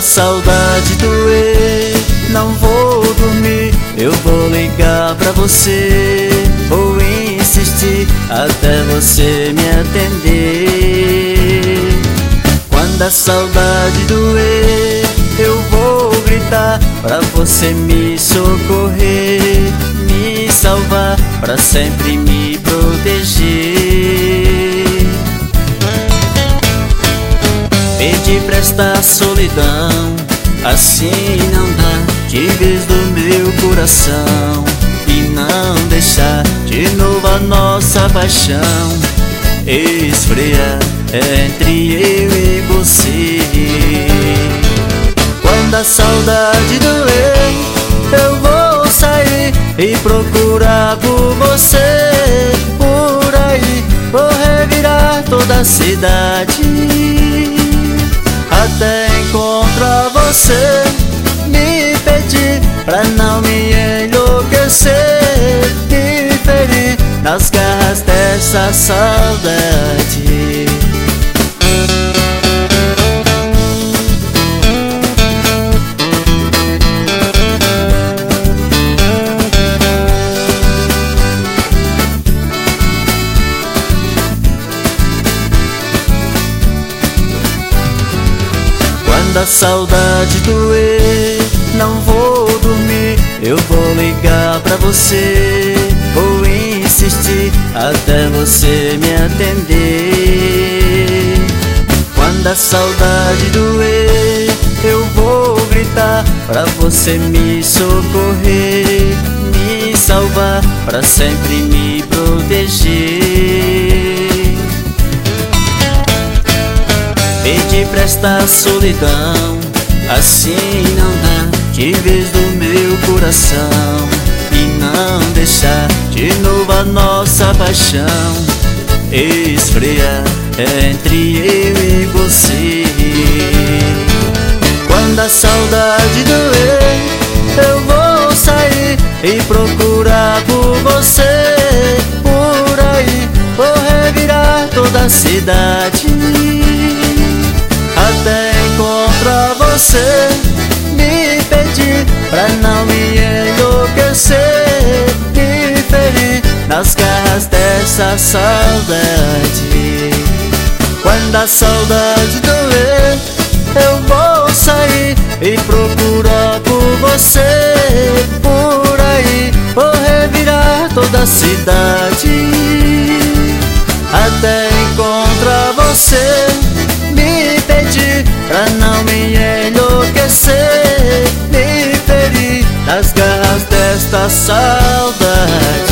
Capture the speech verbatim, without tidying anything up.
a saudade doer, não vou dormir, eu vou ligar pra você. Vou insistir até você me atender. Quando a saudade doer, eu vou gritar pra você me socorrer, me salvar, pra sempre me proteger. Perdi pra esta solidão, assim não dá, de vez do meu coração, e não deixar de novo a nossa paixão esfriar entre eu e você. Quando a saudade doer, eu vou sair e procurar por você. Por aí vou revirar toda a cidade até encontrar você. Me pedir pra não me enlouquecer, me ferir nas garras dessa saudade. Quando a saudade doer, não vou dormir, eu vou ligar pra você. Vou insistir até você me atender. Quando a saudade doer, eu vou gritar pra você me socorrer, me salvar, pra sempre me proteger. Perdi pra esta solidão, assim não dá, de vez do meu coração, e não deixar de novo a nossa paixão esfriar entre eu e você. Quando a saudade doer, eu vou sair e procurar por você. Por aí vou revirar toda a cidade até encontrar você. Me pedir pra não me enlouquecer, me ferir nas garras dessa saudade. Quando a saudade doer, eu vou sair e procurar por você. Por aí vou revirar toda a cidade até encontrar você. Me pedir pra não me enlouquecer, me ferir nas garras desta saudade.